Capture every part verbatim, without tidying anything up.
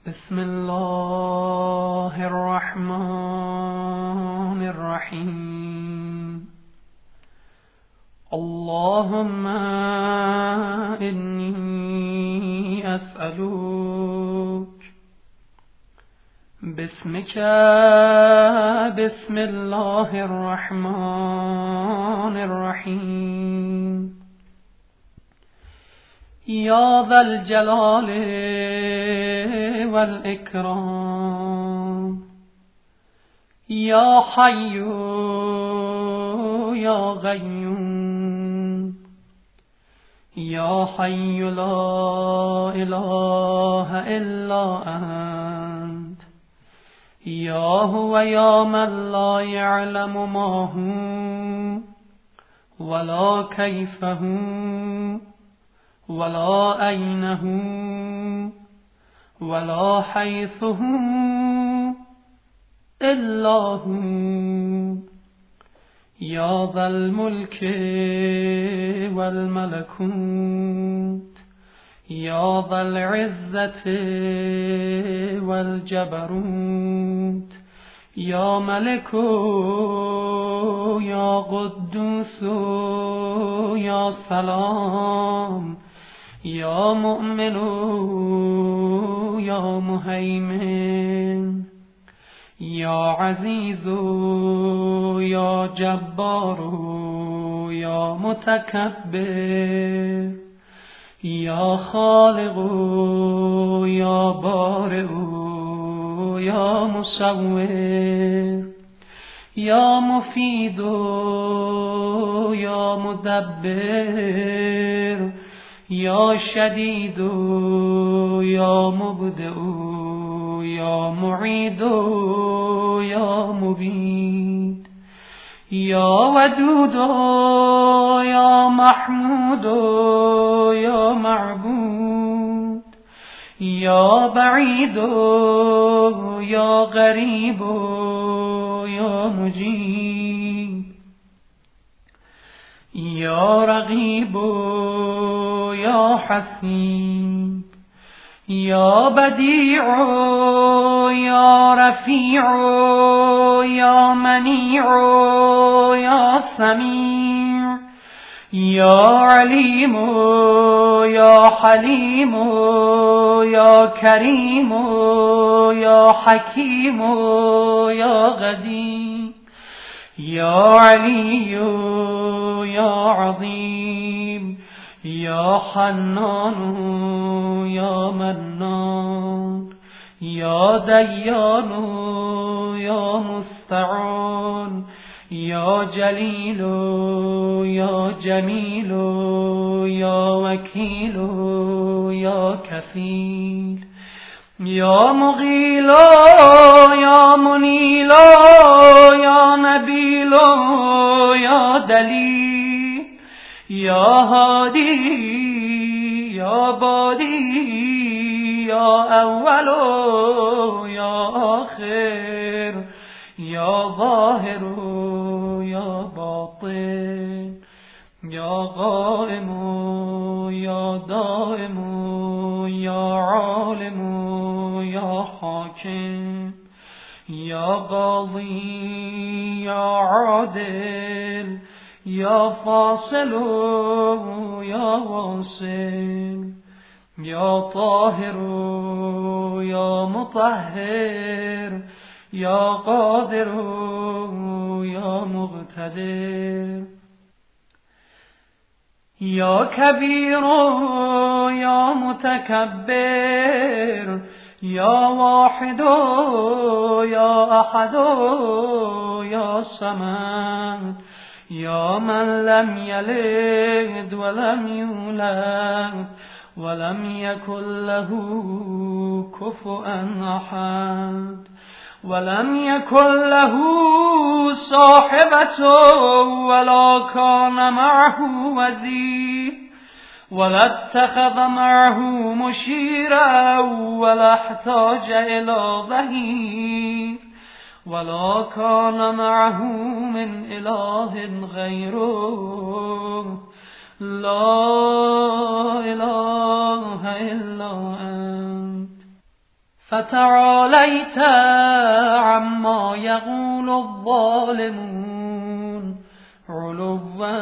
بسم الله الرحمن الرحیم. اللهم إني أسألك باسمك بسم الله الرحمن الرحیم. یا ذا الجلال والإكرام، یا حی یا قیوم، یا حی لا اله الا انت، یا هو یا من لا یعلم ما هو ولا کیف هو ولا أين هو ولا حيث هو إلا هو، يا ذا الملك والملكوت، يا ذا العزة والجبروت، يا ملك يا قدوس يا سلام، یا مؤمن یا مهیمن، یا عزیز یا جبار یا متکبر، یا خالق یا بارئ یا مصور، یا مفید یا مدبر، یا شدید یا مبدع یا معید یا مبید، یا ودود یا محمود یا معبود، یا بعید یا قریب یا مجیب، یا رقیب یا حسیب، یا بدیع یا رفیع یا منیع یا سمیع، یا علیم یا حلیم یا کریم یا حکیم یا قدیر، یا علی یا عظیم، یا حنان یا منان، یا دیان یا مستعان، یا جلیل یا جمیل یا وکیل یا کفیل، یا مغیل یا منیل یا نبیل یا دلیل، یا هادی یا بادی یا اول یا آخر، یا ظاهر یا باطن، یا قائم یا دائم یا عالم یا حاکم، یا قاضی یا عادل، یا فاصل یا واصل، یا طاهر یا مطهر، یا قادر یا مقتدر، یا کبیر یا متکبر، یا واحد یا احد یا صمد، یا من لم یلد ولم یولد ولم یکن له کفوا احد، ولم یکن له صاحبة ولا كان معه وزیر، ولا اتخذ معه مشيرا ولا احتاج إلى ظهير، ولا كان معه من إله غيره، لا إله إلا أنت فتعاليت عما يقول الظالمون علوا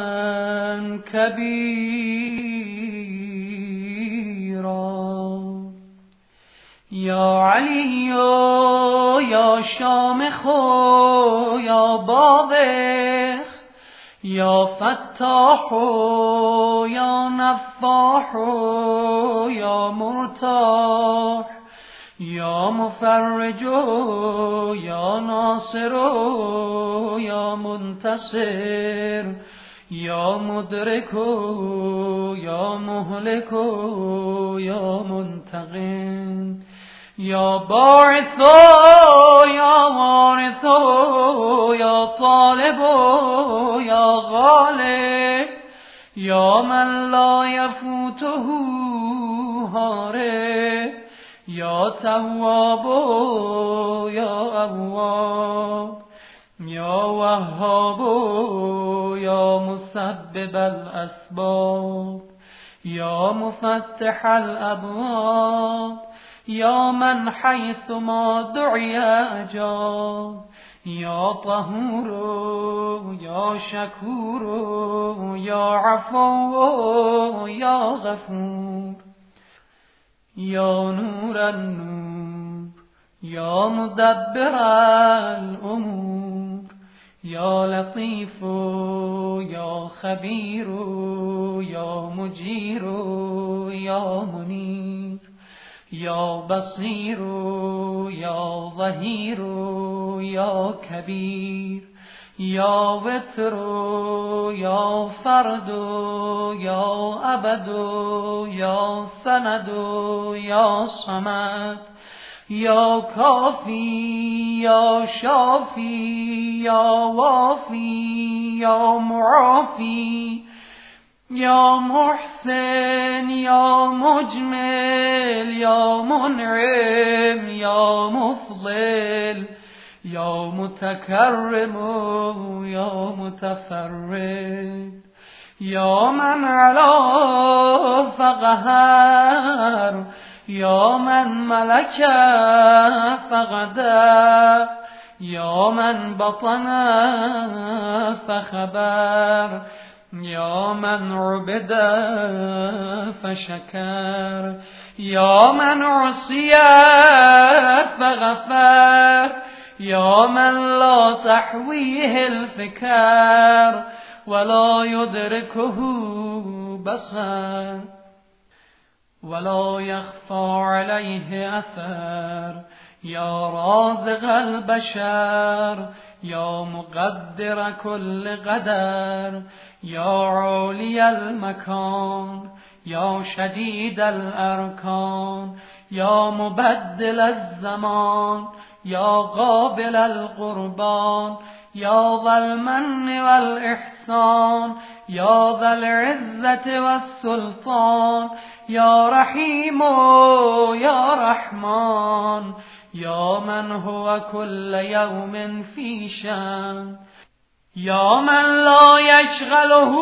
كبيرا. یا علی یا شامخ یا باغخ یا فتاح یا نفاح یا مرتاح یا مفرج یا ناصر یا منتصر یا مدرک یا مهلک یا منتقم یا باعث یا وارث یا طالب یا غالب یا من لا یفوته هارب یا تواب یا اواب یا وهاب یا مسبب الاسباب یا مفتح الابواب یا من حیث ما دعی اجاب یا طهور یا شکور یا عفو یا غفور یا نور النور یا مدبر الامور یا لطیف یا خبیر یا مجیر یا منیر یا بصیر یا ظهیر یا کبیر یا وتر یا فرد یا ابد یا سند یا صمد یا کافی یا شافی یا وافی یا معافی یا محسن یا مجمل یا منعم یا مفضل یا متکرم یا متفرد یا من علا فقهر یا من ملک فقدر یا من بطن فخبر یا من عبد فشکر یا من عصی فغفر یا من لا تحویه الفکر ولا يدركه بصر ولا يخفى عليه اثر یا رازق البشر یا مقدر كل قدر یا عالی المکان یا شدید الارکان یا مبدل الزمان یا قابل القربان یا ذا المن والاحسان یا ذا العزة والسلطان یا رحیم یا رحمان یا من هو كل يوم في شان یا من لا يشغله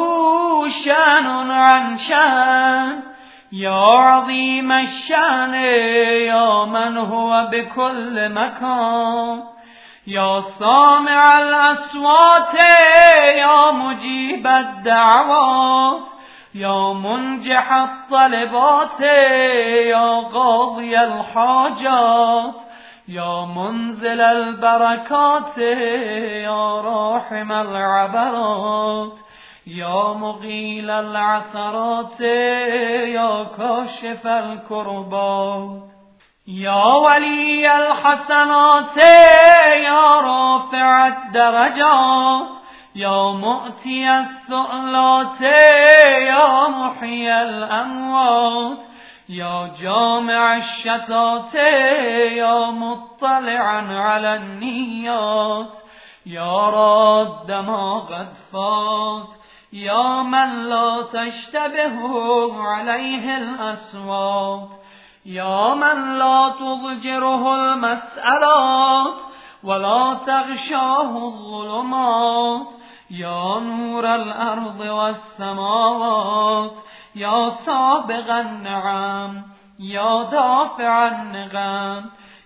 شان عن شان یا عظیم الشان یا من هو بكل مكان یا سامع الاصوات یا مجیب الدعوات یا منجح الطلبات یا قاضی الحاجات یا منزل البرکات یا راحم العبرات یا مقیل العثرات یا کاشف الکربات یا ولی الحسنات یا رافع الدرجات یا معطی السؤلات یا محیی الاموات یا جامع الشتات یا مطلعا على النیات یا راد ما قد فات یا من لا تشتبه عليه الأصوات یا من لا تضجره المسألات ولا تغشاه الظلمات یا نور الأرض والسماوات یا سابق النعم یا دافع النقم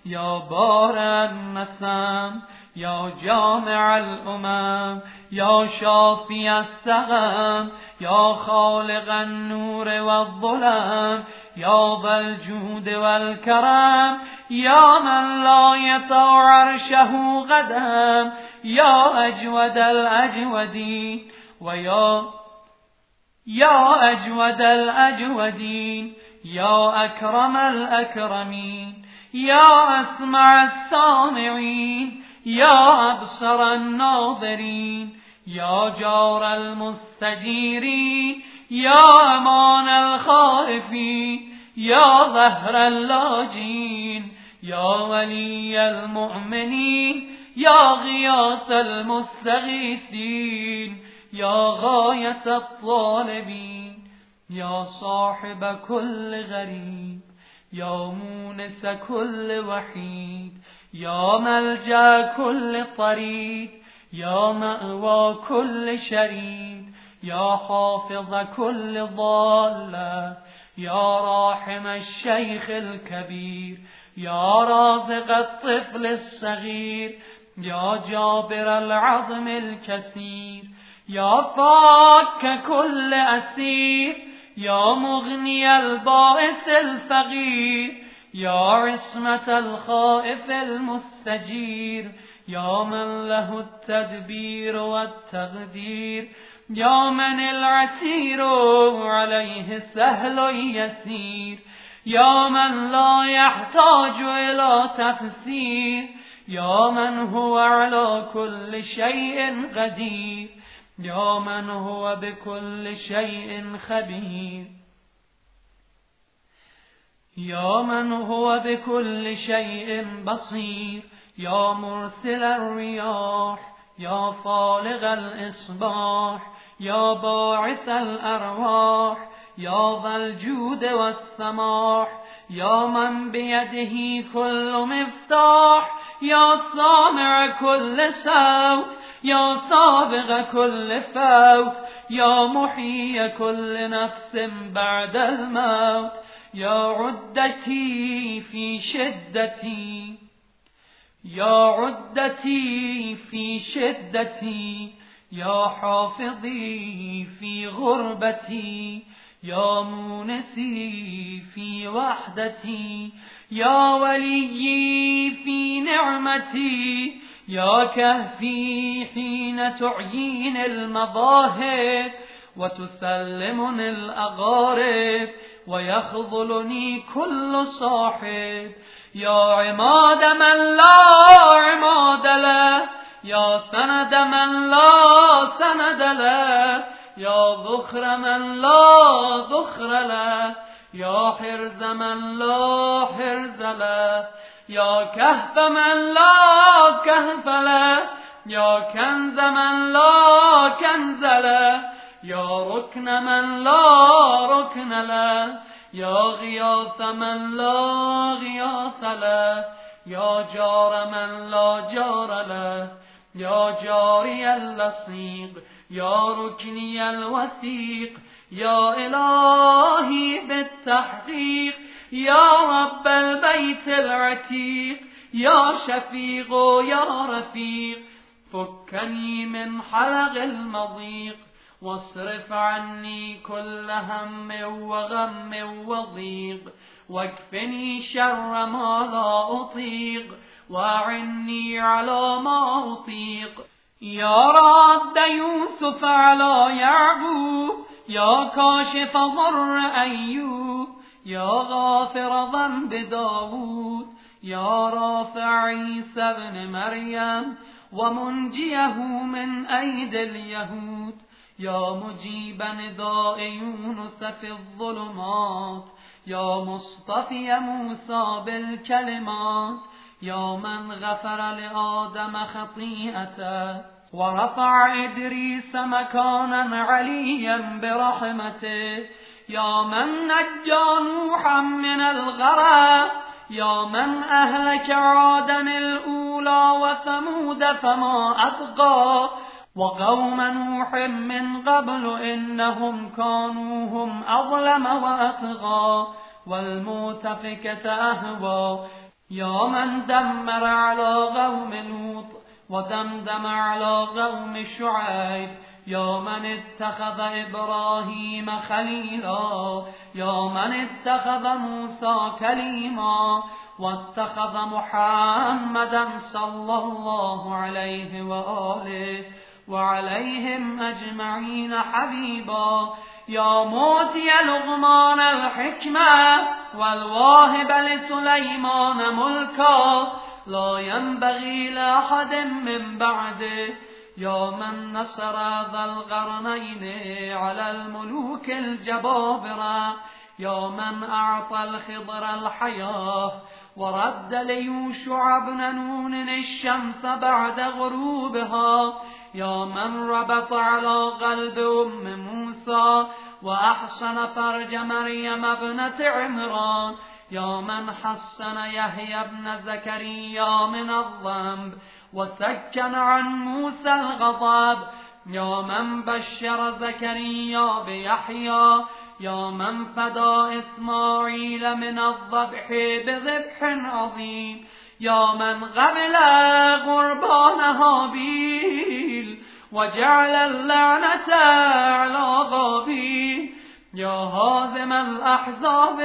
یا بار النسم یا جامع الامم یا شافی السقم یا خالق النور والظلم یا ذا الجود والكرم یا من لا يطع عرشه قدم یا اجود الاجودین و یا یا اجود الاجودین یا اکرم الاکرمین یا اسمع السامعین یا ابصر الناظرین یا جار المستجیرین یا امان الخائفین یا ظهر اللاجین یا ولی المؤمنین یا غیاث المستغیثین یا غایت الطالبین یا صاحب كل غریب یا مونس كل وحید یا ملجأ كل طرید یا مأوى كل شرید یا حافظ كل ضالة یا راحم الشیخ الكبیر یا رازق الطفل الصغیر یا جابر العظم الكثير یا فاك كل اسیر یا مغنی البائس الفقیر یا عصمت الخائف المستجیر یا من له التدبیر والتقدیر یا من العسیر علیه سهل یسیر یا من لا يحتاج الى تفسیر یا من هو على كل شيء قدیر یا من هو بكل شيء خبير یا من هو بكل شيء بصير یا مرسل الرياح یا فالق الإصباح یا باعث الأرواح یا ذا الجود والسماح یا من بيده كل مفتاح یا سامع كل صوت یا سابق كل فوت یا محيي كل نفس بعد الموت یا عدتي في شدتي یا عدتي في شدتي یا حافظي في غربتي یا مونسي في وحدتي یا وليي في نعمتي یا كهفي حين تعيين المظاهر وتسلمني الأغارب ويخذلني كل صاحب یا عماد من لا عماد له یا سند من لا سند له یا ذخر من لا ذخر له یا حرز من لا حرز له یا کهف من لا کهف له یا کنز من لا کنز له یا رکن من لا رکن له یا غیاث من لا غیاث له یا جار من لا جار له یا جاری اللصیق یا رکنی الوثیق یا الهی بالتحقیق یا رب البیت العتیق یا شفیق و یا رفیق فکنی من حلق المضیق واصرف عني كل هم وغم وضيق واكفني شر ما لا أطيق واعني على ما أطيق يا راد يوسف على يعقوب يا كاشف ضر أيوب يا غافر ذنب داود يا رافع عيسى ابن مريم ومنجيه من أيدي اليهود یا مجیب نداء یونس فی الظلمات یا مصطفی موسی بالکلمات یا من غفر لآدم خطیئته ورفع ادریس مکانا علیا برحمته یا من نجا نوحا من الغرق یا من اهلك عادا الاولى وثمود فما ابقى وقوم نوح من قبل إنهم كانوا هم أظلم وأطغى والمؤتفكة أهوى يا من دمر على قوم لوط ودمدم على قوم شعيب، يا من اتخذ إبراهيم خليلا، يا من اتخذ موسى كليما، واتخذ محمدا صلى الله عليه وآله وعليهم أجمعين حبيبا، يا موتي لقمان الحكمة والواهب لسليمان ملكا، لا ينبغي لأحد من بعده، يا من نصر ذا القرنين على الملوك الجبابرة، يا من أعطى الخضر الحياة ورد ليوشع بن نون الشمس بعد غروبها، يا من ربط على قلب أم موسى وأحسن فرج مريم ابنة عمران، يا من حسن يحيى بن زكريا من الذنب وسكن عن موسى الغضب، يا من بشر زكريا بيحيى، يا من فدى إسماعيل من الذبح بذبح عظيم، يا من قبل قربان هابيل وجعل اللعنة على قابيل، يا هازم الأحزاب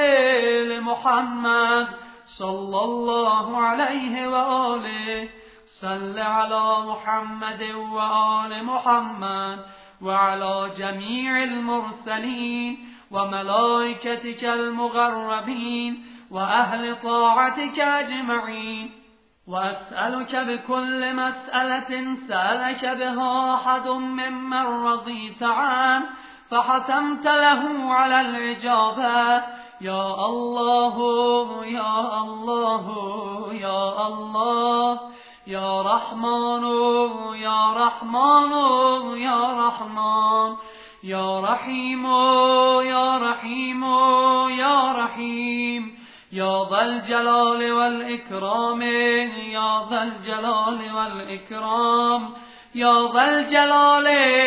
لمحمد صلى الله عليه وآله، صل على محمد وآل محمد وعلى جميع المرسلين وملائكتك المقربين وأهل طاعتك أجمعين، وأسألك بكل مسألة سألك بها أحد ممن رضيت عنه فحتمت له على الإجابة، يا الله يا الله يا الله، يا رحمن يا رحمن يا رحمن، يا رحيم يا رحيم يا رحيم، يا ذا الجلال والإكرام يا ذا الجلال والإكرام، يا ذا الجلال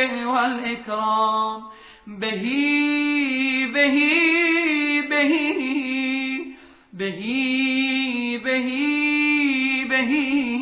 والإكرام، به به به به به به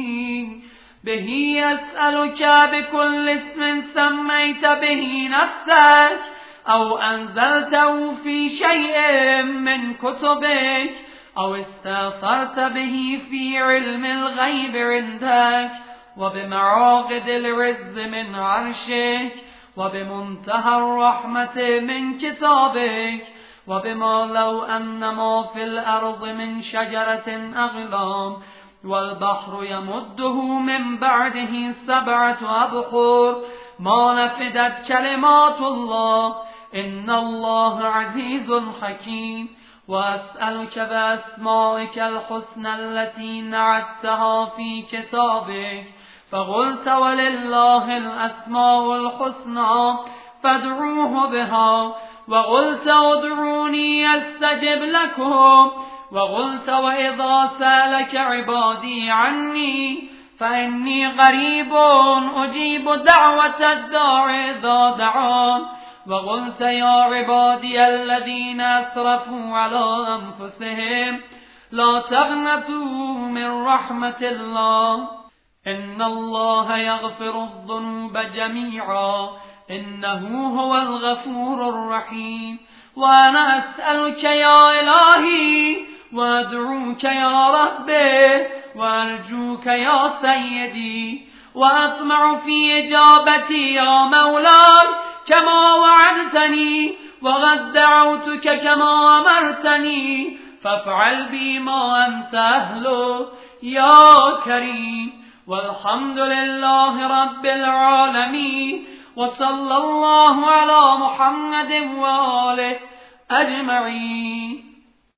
به أسألك بكل اسم سميت به نفسك أو أنزلته في شيء من كتبك أو استأثرت به في علم الغيب عندك وبمعاقد العز من عرشك وبمنتهى الرحمة من كتابك وبما لو أن ما في الأرض من شجرة أغلام والبحر يمده من بعده سبعة أبحر ما نفدت كلمات الله إن الله عزيز حكيم. وأسألك بأسمائك الحسنى التي نعتها في كتابك فقلت ولله الأسماء الحسنى فادعوه بها وقلت ادعوني أستجب لكم وقلت وإذا سألك عبادي عني فإني قريب أجيب دعوة الداعي إذا دعان وقلت يا عبادي الذين أسرفوا على أنفسهم لا تقنطوا من رحمة الله إن الله يغفر الذنوب جميعا إنه هو الغفور الرحيم. وأنا أسألك يا إلهي وأدعوك يا ربي وأرجوك يا سيدي وأطمع في إجابتي يا مولاي كما وعدتني وقد دعوتك كما أمرتني فافعل بي ما أنت أهله يا كريم. والحمد لله رب العالمين وصلى الله على محمد وآله أجمعين.